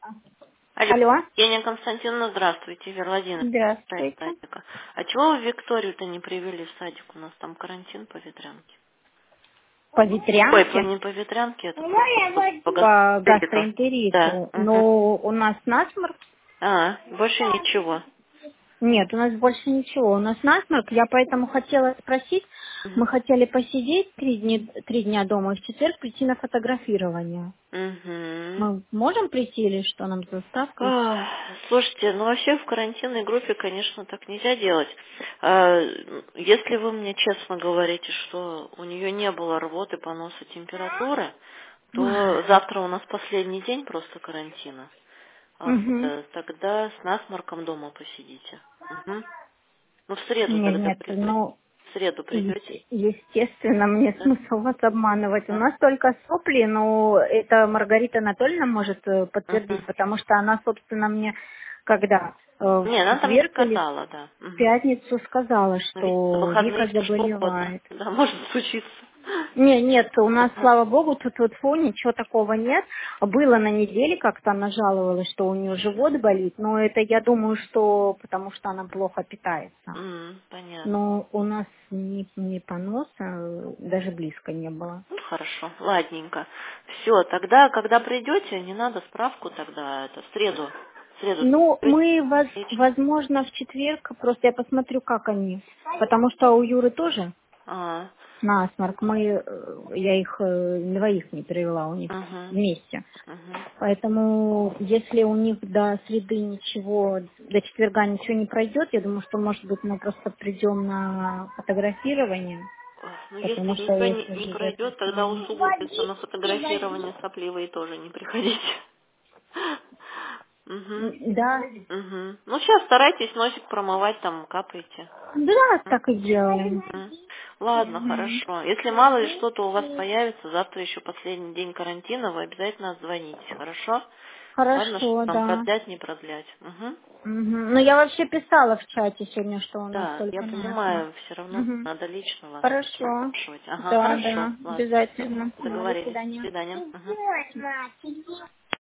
Алло, Алло, Евгения Константиновна, здравствуйте, Вера Владимировна, здравствуйте. садика. А чего вы Викторию-то не привели в садик? У нас там карантин по ветрянке. По Ой, ветрянке, не по ветрянке, это по по гастролиту. Да. гастроэнтериту, Угу. но у нас насморк. Больше ничего. Нет, у нас больше ничего. У нас насморк, я поэтому хотела спросить, Угу. мы хотели посидеть 3 дня дома и в четверг прийти на фотографирование. Угу. Мы можем прийти или что нам за ставкой? Слушайте, ну вообще в карантинной группе, конечно, так нельзя делать. А, Если вы мне честно говорите, что у нее не было рвоты, поноса, температуры, то завтра у нас последний день просто карантина. Угу. Тогда с насморком дома посидите. Мгм. Ну, в среду Нет, тогда нет, придете. ну, В среду придете. естественно, мне Да? смысл вас обманывать. У Да? нас только сопли, но это Маргарита Анатольевна может подтвердить, Мгм. потому что она, собственно, мне когда в Не, она там не четверг или сказала, да. в Мгм. пятницу сказала, Но ведь на что выходные Вика все что угодно. заболевает. Да, может случиться. Нет, у нас, Ага. слава богу, тут вот фу, ничего такого нет. Было на неделе, как-то она жаловалась, что у нее живот болит, но это я думаю, что потому что она плохо питается. Понятно. Но у нас ни поноса даже близко не было. Ну, хорошо, ладненько. Все, тогда, когда придете, не надо справку тогда, это в среду. В среду Ну, придете мы, вечером. возможно, в четверг, просто я посмотрю, как они. Потому что у Юры тоже А, насморк. Я их двоих не перевела, у них угу, вместе. угу. Поэтому, если у них до среды ничего, до четверга ничего не пройдет, я думаю, что, может быть, мы просто придем на фотографирование, Ну, если потому что ничего если не же пройдет, тогда записали. усугубится на фотографирование сопливые тоже не приходите. Угу. Да, Угу. Ну, сейчас старайтесь носик промывать, там капаете. да, так и сделаем. Мгм. Ладно, Мгм. хорошо. Если мало ли что-то у вас появится, завтра еще последний день карантина, вы обязательно звоните, хорошо? Ладно, что Хорошо, там да. продлять, не продлять. Угу. Мгм. Ну, я вообще писала в чате сегодня, что у нас Да, я только насморк. понимаю, все равно Мгм. надо лично вас Хорошо. спрашивать. Ага, Да, хорошо, да, ладно. обязательно. До Договорились. До свидания. свидания. Мгм.